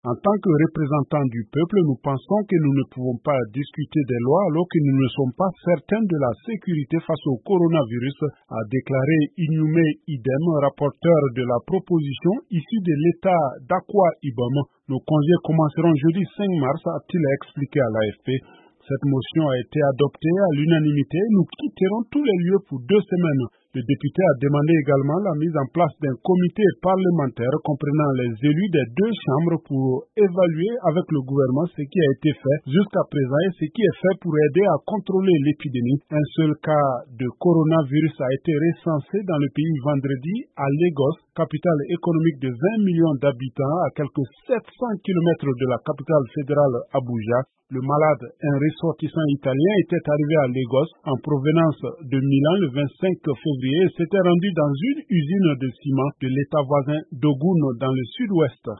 En tant que représentants du peuple, nous pensons que nous ne pouvons pas discuter des lois alors que nous ne sommes pas certains de la sécurité face au coronavirus, a déclaré Inhumé Idem, rapporteur de la proposition issue de l'État d'Akwa Ibom. Nos congés commenceront jeudi 5 mars, a-t-il expliqué à l'AFP. Cette motion a été adoptée à l'unanimité. Nous quitterons tous les lieux pour 2 semaines. Le député a demandé également la mise en place d'un comité parlementaire comprenant les élus des 2 chambres pour évaluer avec le gouvernement ce qui a été fait jusqu'à présent et ce qui est fait pour aider à contrôler l'épidémie. Un seul cas de coronavirus a été recensé dans le pays vendredi à Lagos, capitale économique de 20 millions d'habitants à quelques 700 km de la capitale fédérale Abuja. Le malade, un ressortissant italien, était arrivé à Lagos en provenance de Milan le 25 février et s'était rendu dans une usine de ciment de l'État voisin d'Ogun dans le sud-ouest.